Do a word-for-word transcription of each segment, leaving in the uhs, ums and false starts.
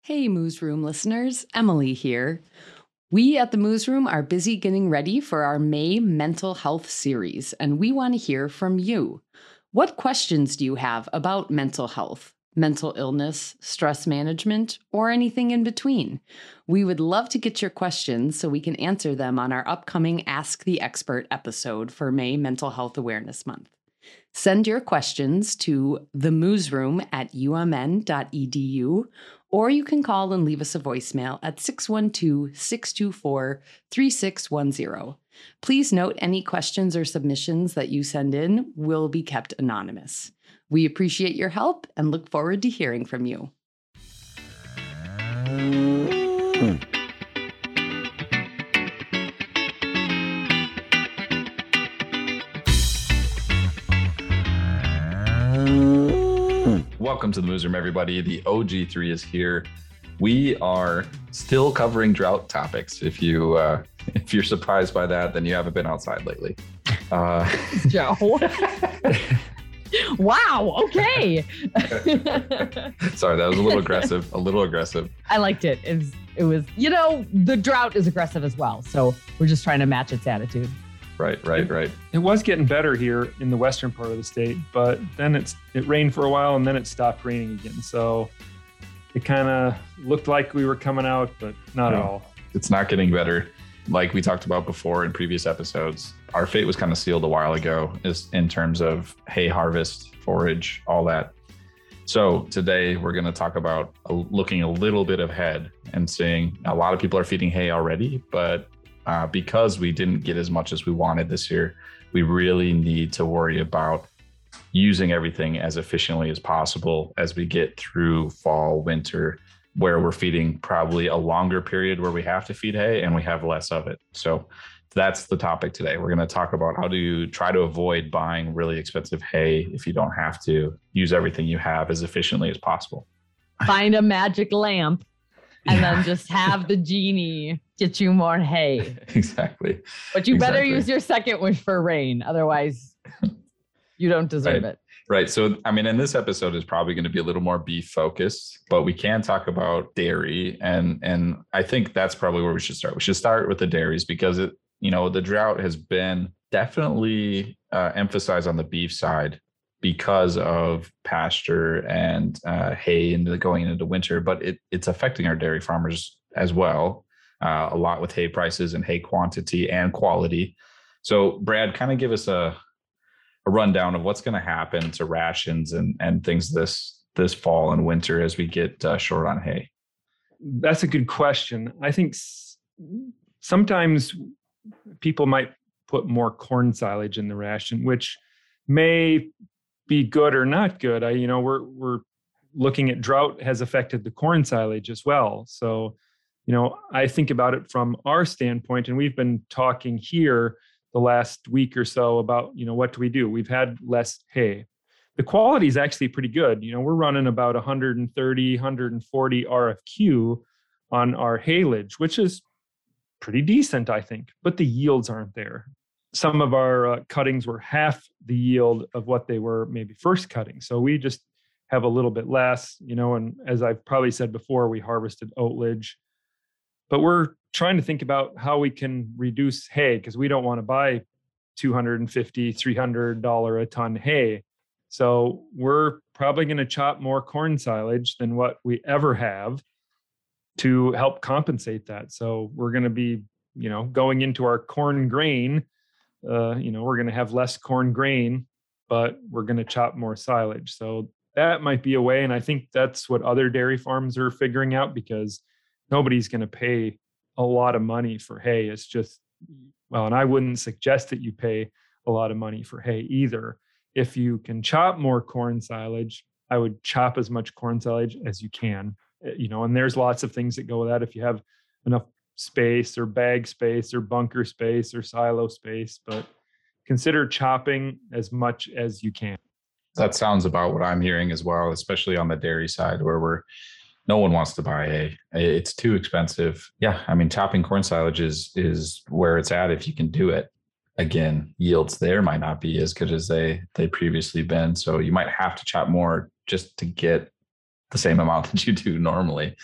Hey, Moose Room listeners, Emily here. We at the Moose Room are busy getting ready for our May Mental Health series, and we want to hear from you. What questions do you have about mental health, mental illness, stress management, or anything in between? We would love to get your questions so we can answer them on our upcoming Ask the Expert episode for May Mental Health Awareness Month. Send your questions to themoosroom at u m n dot e d u, or you can call and leave us a voicemail at six one two, six two four, three six one zero. Please note any questions or submissions that you send in will be kept anonymous. We appreciate your help and look forward to hearing from you. Hmm. Welcome to the Moose Room, everybody. The O G three is here. We are still covering drought topics. If you uh, if you're surprised by that, then you haven't been outside lately. Uh, Joe. Wow. Okay. Sorry, that was a little aggressive. A little aggressive. I liked it. It was, it was, you know, the drought is aggressive as well. So we're just trying to match its attitude. Right, right, right. It was getting better here in the western part of the state, but then it's it rained for a while and then it stopped raining again. So it kind of looked like we were coming out, but not no, at all. It's not getting better. Like we talked about before in previous episodes, our fate was kind of sealed a while ago is in terms of hay harvest, forage, all that. So today we're going to talk about a, looking a little bit ahead and seeing a lot of people are feeding hay already, but Uh, because we didn't get as much as we wanted this year, we really need to worry about using everything as efficiently as possible as we get through fall, winter, where we're feeding probably a longer period where we have to feed hay and we have less of it. So that's the topic today. We're going to talk about how do you try to avoid buying really expensive hay if you don't have to, use everything you have as efficiently as possible. Find a magic lamp and Yeah. then just have the genie get you more hay. Exactly. But you better Exactly. use your second wish for rain. Otherwise, you don't deserve Right. it. Right. So, I mean, and this episode is probably going to be a little more beef focused, but we can talk about dairy. And, and I think that's probably where we should start. We should start with the dairies because, it, you know, the drought has been definitely uh, emphasized on the beef side because of pasture and uh, hay and going into winter, but it, it's affecting our dairy farmers as well, uh, a lot with hay prices and hay quantity and quality. So Brad, kind of give us a, a rundown of what's going to happen to rations and, and things this, this fall and winter as we get uh, short on hay. That's a good question. I think s- sometimes people might put more corn silage in the ration, which may be good or not good. I, you know, we're we're looking at drought has affected the corn silage as well. So, you know, I think about it from our standpoint, and we've been talking here the last week or so about, you know, what do we do? We've had less hay. The quality is actually pretty good. You know, we're running about one thirty, one forty R F Q on our haylage, which is pretty decent, I think, but the yields aren't there. Some of our uh, cuttings were half the yield of what they were maybe first cutting. So we just have a little bit less, you know, and as I've probably said before, we harvested oatlage, but we're trying to think about how we can reduce hay because we don't want to buy two hundred fifty dollars, three hundred dollars a ton hay. So we're probably going to chop more corn silage than what we ever have to help compensate that. So we're going to be, you know, going into our corn grain. Uh, you know, we're going to have less corn grain, but we're going to chop more silage. So that might be a way. And I think that's what other dairy farms are figuring out because nobody's going to pay a lot of money for hay. It's just, well, and I wouldn't suggest that you pay a lot of money for hay either. If you can chop more corn silage, I would chop as much corn silage as you can, you know, and there's lots of things that go with that. If you have enough space or bag space or bunker space or silo space, but consider chopping as much as you can. That sounds about what I'm hearing as well, especially on the dairy side where we're, no one wants to buy hay. It's too expensive. Yeah. I mean, chopping corn silage is, is where it's at. If you can do it, again, yields there might not be as good as they, they previously been. So you might have to chop more just to get the same amount that you do normally.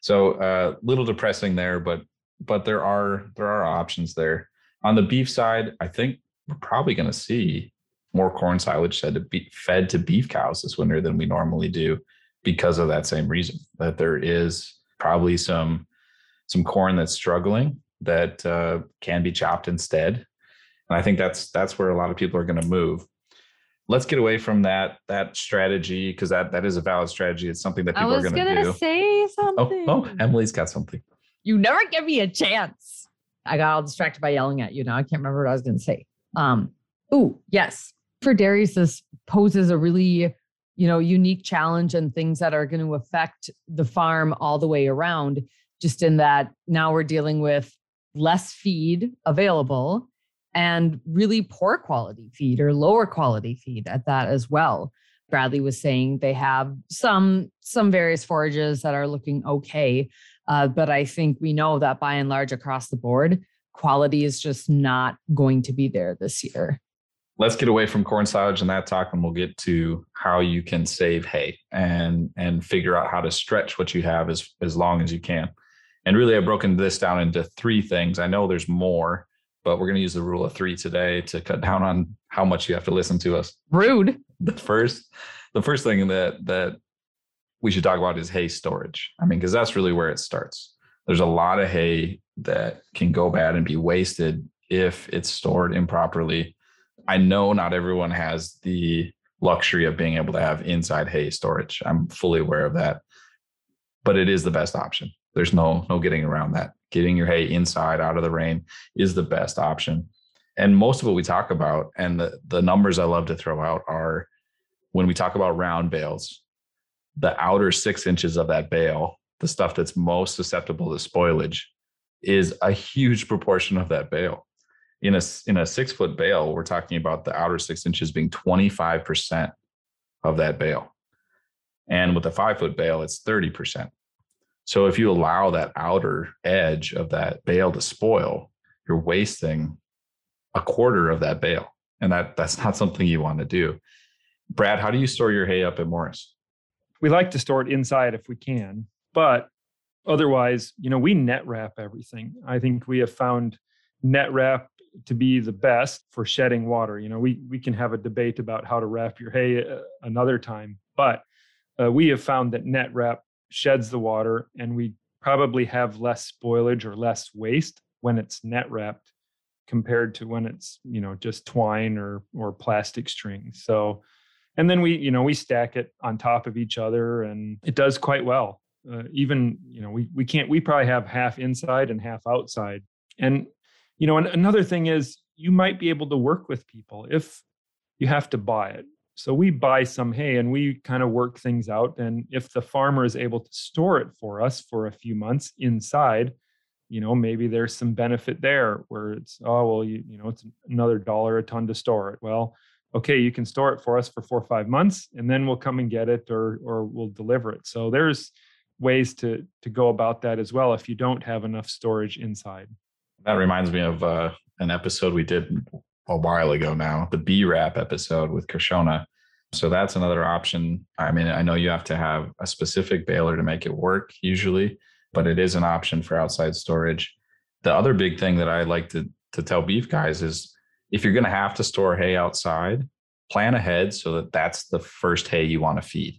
So a uh, little depressing there, but but there are there are options there. On the beef side, I think we're probably going to see more corn silage fed to, be, fed to beef cows this winter than we normally do because of that same reason, that there is probably some some corn that's struggling that uh, can be chopped instead. And I think that's that's where a lot of people are going to move. Let's get away from that that strategy, because that that is a valid strategy. It's something that people are going to do. I was going to say something. Oh, oh, Emily's got something. You never give me a chance. I got all distracted by yelling at you. Now I can't remember what I was going to say. Um, oh, yes. For dairies, this poses a really, you know, unique challenge and things that are going to affect the farm all the way around, just in that now we're dealing with less feed available and really poor quality feed or lower quality feed at that as well. Bradley was saying they have some some various forages that are looking okay, uh, but I think we know that by and large across the board, quality is just not going to be there this year. Let's get away from corn silage and that talk, and we'll get to how you can save hay and and figure out how to stretch what you have as as long as you can. And really, I've broken this down into three things. I know there's more, but we're going to use the rule of three today to cut down on how much you have to listen to us. Rude. The first, the first thing that that we should talk about is hay storage. I mean, because that's really where it starts. There's a lot of hay that can go bad and be wasted if it's stored improperly. I know not everyone has the luxury of being able to have inside hay storage. I'm fully aware of that, but it is the best option. There's no no getting around that. Getting your hay inside out of the rain is the best option. And most of what we talk about, and the, the numbers I love to throw out are, when we talk about round bales, the outer six inches of that bale, the stuff that's most susceptible to spoilage, is a huge proportion of that bale. In a, in a six foot bale, we're talking about the outer six inches being twenty-five percent of that bale. And with a five foot bale, it's thirty percent. So if you allow that outer edge of that bale to spoil, you're wasting a quarter of that bale. And that that's not something you want to do. Brad, how do you store your hay up at Morris? We like to store it inside if we can, but otherwise, you know, we net wrap everything. I think we have found net wrap to be the best for shedding water. You know, we we can have a debate about how to wrap your hay uh, another time, but uh, we have found that net wrap sheds the water, and we probably have less spoilage or less waste when it's net wrapped compared to when it's, you know, just twine or or plastic string. So, and then we, you know, we stack it on top of each other, and it does quite well. Uh, even, you know, we we can't, we probably have half inside and half outside. And, you know, and another thing is you might be able to work with people if you have to buy it. So we buy some hay and we kind of work things out. And if the farmer is able to store it for us for a few months inside, you know, maybe there's some benefit there where it's, oh, well, you, you know, it's another dollar a ton to store it. Well, okay, you can store it for us for four or five months and then we'll come and get it, or or we'll deliver it. So there's ways to to go about that as well if you don't have enough storage inside. That reminds me of uh, an episode we did a while ago now, the B RAP episode with Krishona. So that's another option. I mean, I know you have to have a specific baler to make it work usually, but it is an option for outside storage. The other big thing that I like to, to tell beef guys is if you're going to have to store hay outside, plan ahead so that that's the first hay you want to feed,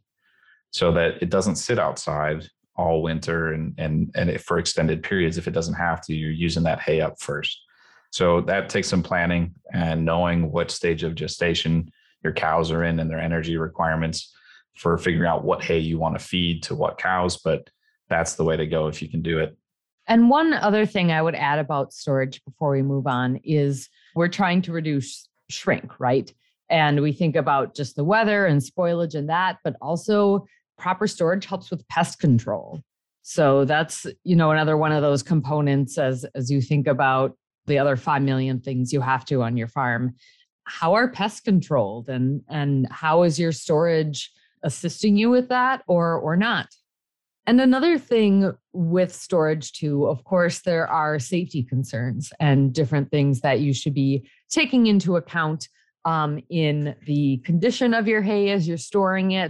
so that it doesn't sit outside all winter and and and it, for extended periods. If it doesn't have to, you're using that hay up first. So that takes some planning and knowing what stage of gestation your cows are in and their energy requirements for figuring out what hay you want to feed to what cows. But that's the way to go if you can do it. And one other thing I would add about storage before we move on is we're trying to reduce shrink, right? And we think about just the weather and spoilage and that, but also proper storage helps with pest control. So that's, you know, another one of those components as, as you think about the other five million things you have to on your farm. How are pests controlled, and, and how is your storage assisting you with that or, or not? And another thing with storage too, of course, there are safety concerns and different things that you should be taking into account um, in the condition of your hay as you're storing it,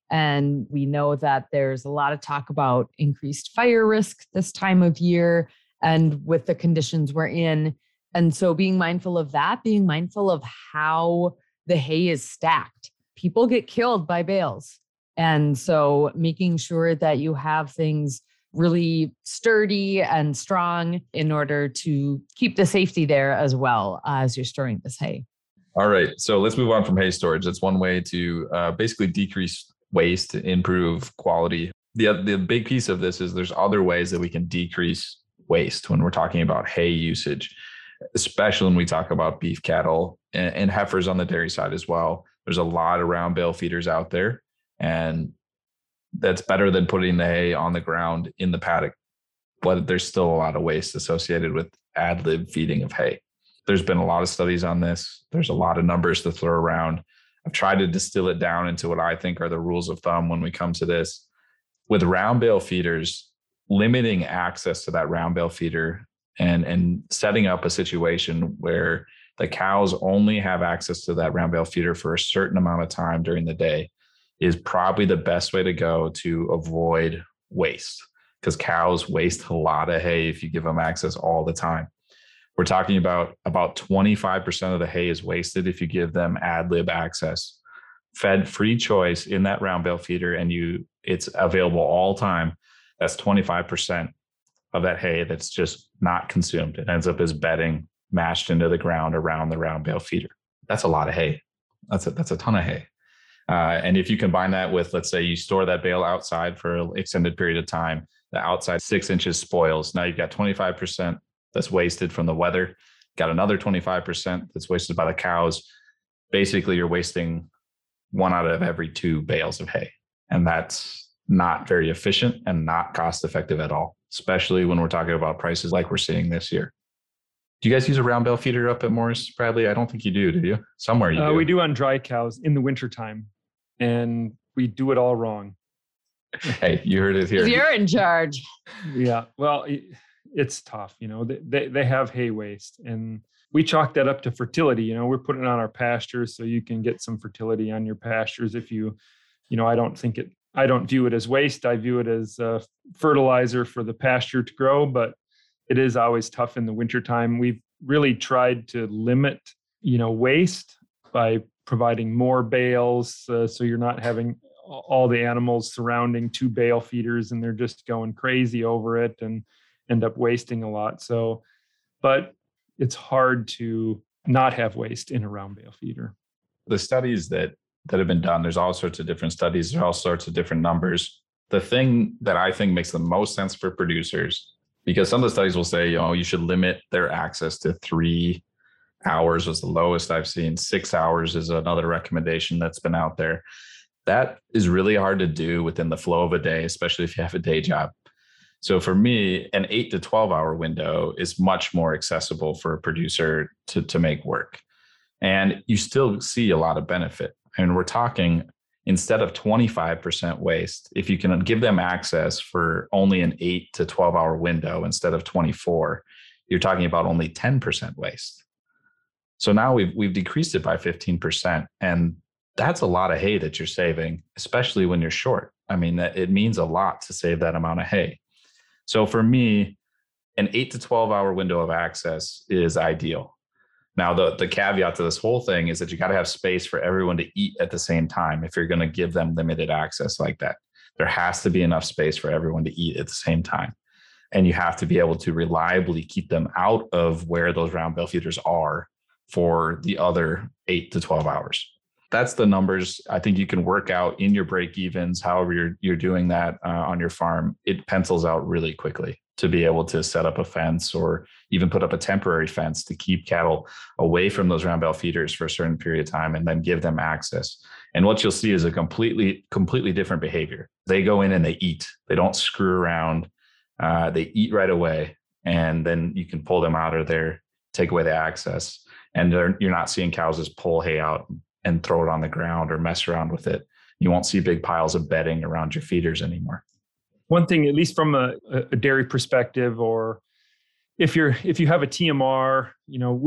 And we know that there's a lot of talk about increased fire risk this time of year and with the conditions we're in. And so being mindful of that, being mindful of how the hay is stacked. People get killed by bales. And so making sure that you have things really sturdy and strong in order to keep the safety there as well uh, as you're storing this hay. All right. So let's move on from hay storage. It's one way to uh, basically decrease waste, improve quality. The, the big piece of this is there's other ways that we can decrease waste when we're talking about hay usage, especially when we talk about beef cattle and, and heifers on the dairy side as well. There's a lot of round bale feeders out there, and that's better than putting the hay on the ground in the paddock. But there's still a lot of waste associated with ad lib feeding of hay. There's been a lot of studies on this. There's a lot of numbers to throw around. I've tried to distill it down into what I think are the rules of thumb when we come to this. With round bale feeders, limiting access to that round bale feeder and, and setting up a situation where the cows only have access to that round bale feeder for a certain amount of time during the day is probably the best way to go to avoid waste, because cows waste a lot of hay if you give them access all the time. We're talking about about twenty-five percent of the hay is wasted if you give them ad lib access, fed free choice in that round bale feeder, and you it's available all time. That's twenty-five percent of that hay that's just not consumed. It ends up as bedding mashed into the ground around the round bale feeder. That's a lot of hay. That's a, that's a ton of hay. Uh, and if you combine that with, let's say you store that bale outside for an extended period of time, the outside six inches spoils. Now you've got twenty-five percent that's wasted from the weather, got another twenty-five percent that's wasted by the cows. Basically, you're wasting one out of every two bales of hay. And that's not very efficient and not cost effective at all, especially when we're talking about prices like we're seeing this year. Do you guys use a round bale feeder up at Morris, Bradley? I don't think you do, do you? Somewhere you uh, do. We do on dry cows in the wintertime, and we do it all wrong. Hey, you heard it here. You're in charge. Yeah, well, it's tough. You know, they, they, they have hay waste, and we chalk that up to fertility. You know, we're putting it on our pastures so you can get some fertility on your pastures. If you, you know, I don't think it, I don't view it as waste. I view it as uh, fertilizer for the pasture to grow, but it is always tough in the wintertime. We've really tried to limit, you know, waste by providing more bales. Uh, so you're not having all the animals surrounding two bale feeders and they're just going crazy over it and end up wasting a lot. So, but it's hard to not have waste in a round bale feeder. The studies that that have been done, there's all sorts of different studies, there's all sorts of different numbers. The thing that I think makes the most sense for producers, because some of the studies will say, you know, you should limit their access to three hours was the lowest I've seen. Six hours is another recommendation that's been out there. That is really hard to do within the flow of a day, especially if you have a day job. So for me, an eight to twelve hour window is much more accessible for a producer to, to make work. And you still see a lot of benefit. And we're talking, instead of twenty-five percent waste, if you can give them access for only an eight to twelve hour window instead of twenty-four, you're talking about only ten percent waste. So now we've we've decreased it by fifteen percent. And that's a lot of hay that you're saving, especially when you're short. I mean, it means a lot to save that amount of hay. So for me, an eight to twelve hour window of access is ideal. Now, the, the caveat to this whole thing is that you got to have space for everyone to eat at the same time if you're going to give them limited access like that. There has to be enough space for everyone to eat at the same time. And you have to be able to reliably keep them out of where those round bale feeders are for the other eight to twelve hours. That's the numbers I think you can work out in your break evens, however you're, you're doing that uh, on your farm. It pencils out really quickly to be able to set up a fence or even put up a temporary fence to keep cattle away from those round bale feeders for a certain period of time and then give them access. And what you'll see is a completely, completely different behavior. They go in and they eat. They don't screw around. Uh, they eat right away. And then you can pull them out of there, take away the access. And you're not seeing cows just pull hay out and throw it on the ground or mess around with it. You won't see big piles of bedding around your feeders anymore. One thing, at least from a, a dairy perspective, or if you're if you have a T M R, you know, we've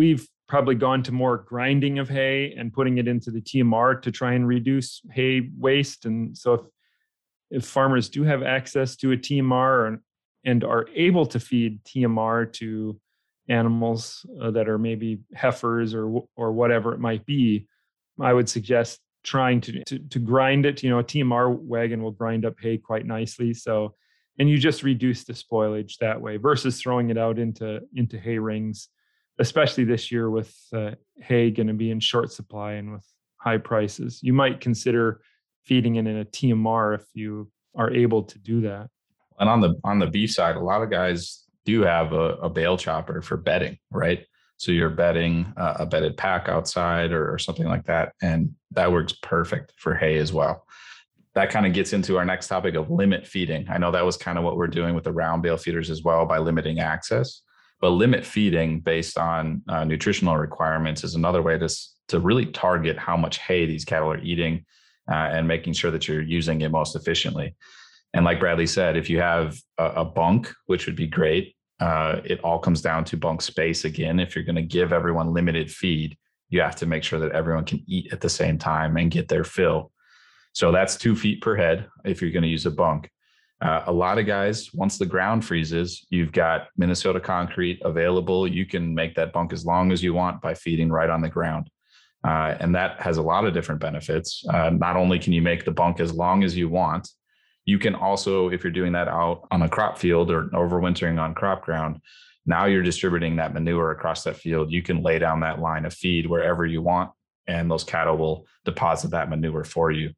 probably gone to more grinding of hay and putting it into the T M R to try and reduce hay waste. And so if if farmers do have access to a T M R and, and are able to feed T M R to animals uh, that are maybe heifers or or whatever it might be, I would suggest trying to, to to grind it. You know, a T M R wagon will grind up hay quite nicely. So, and you just reduce the spoilage that way versus throwing it out into into hay rings, especially this year with uh, hay going to be in short supply and with high prices. You might consider feeding it in a T M R if you are able to do that. And on the on the beef side, a lot of guys do have a, a bale chopper for bedding, right? So you're bedding uh, a bedded pack outside or, or something like that. And that works perfect for hay as well. That kind of gets into our next topic of limit feeding. I know that was kind of what we're doing with the round bale feeders as well by limiting access. But limit feeding based on uh, nutritional requirements is another way to, to really target how much hay these cattle are eating uh, and making sure that you're using it most efficiently. And like Bradley said, if you have a, a bunk, which would be great, uh, it all comes down to bunk space again. If you're going to give everyone limited feed, you have to make sure that everyone can eat at the same time and get their fill. So that's two feet per head if you're going to use a bunk. Uh, a lot of guys, once the ground freezes, you've got Minnesota concrete available. You can make that bunk as long as you want by feeding right on the ground. Uh, and that has a lot of different benefits. Uh, not only can you make the bunk as long as you want, you can also, if you're doing that out on a crop field or overwintering on crop ground, now you're distributing that manure across that field. You can lay down that line of feed wherever you want, and those cattle will deposit that manure for you.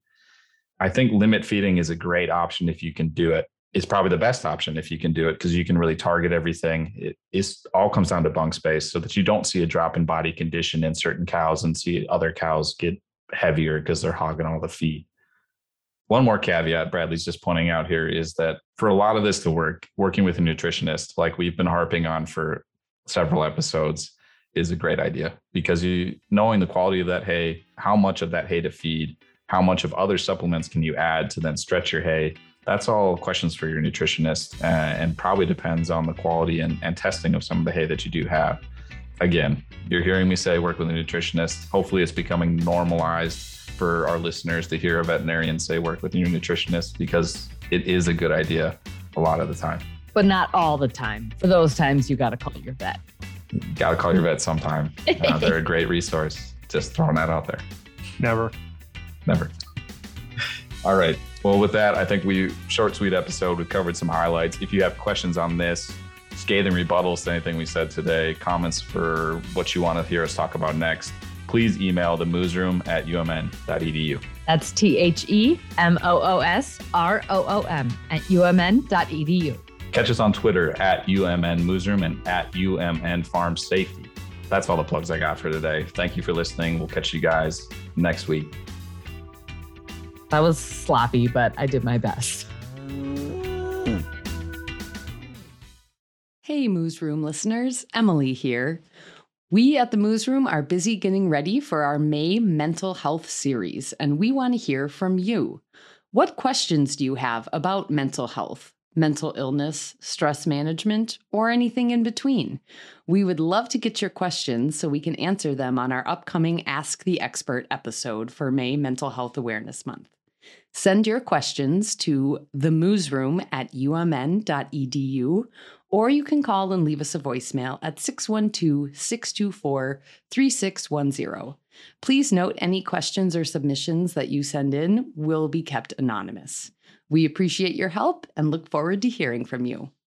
I think limit feeding is a great option if you can do it. It's probably the best option if you can do it because you can really target everything. It is, all comes down to bunk space so that you don't see a drop in body condition in certain cows and see other cows get heavier because they're hogging all the feed. One more caveat Bradley's just pointing out here is that for a lot of this to work, working with a nutritionist, like we've been harping on for several episodes, is a great idea because you knowing the quality of that hay, how much of that hay to feed, how much of other supplements can you add to then stretch your hay? That's all questions for your nutritionist uh, and probably depends on the quality and, and testing of some of the hay that you do have. Again, you're hearing me say work with a nutritionist. Hopefully it's becoming normalized for our listeners to hear a veterinarian say work with your nutritionist because it is a good idea a lot of the time. But not all the time. For those times, you got to call your vet. You got to call your vet sometime. Uh, they're a great resource. Just throwing that out there. Never. Never. All right. Well, with that, I think we short, sweet episode. We covered some highlights. If you have questions on this, scathing rebuttals to anything we said today, comments for what you want to hear us talk about next, please email the moosroom at u m n dot e d u. That's T H E M O O S R O O M at u m n dot e d u. Catch us on Twitter at U M N Moosroom and at U M N Farm Safety. That's all the plugs I got for today. Thank you for listening. We'll catch you guys next week. That was sloppy, but I did my best. Hey, Moose Room listeners, Emily here. We at the Moose Room are busy getting ready for our May Mental Health series, and we want to hear from you. What questions do you have about mental health, mental illness, stress management, or anything in between? We would love to get your questions so we can answer them on our upcoming Ask the Expert episode for May Mental Health Awareness Month. Send your questions to themoosroom at u m n dot e d u, or you can call and leave us a voicemail at six one two, six two four, three six one zero. Please note any questions or submissions that you send in will be kept anonymous. We appreciate your help and look forward to hearing from you.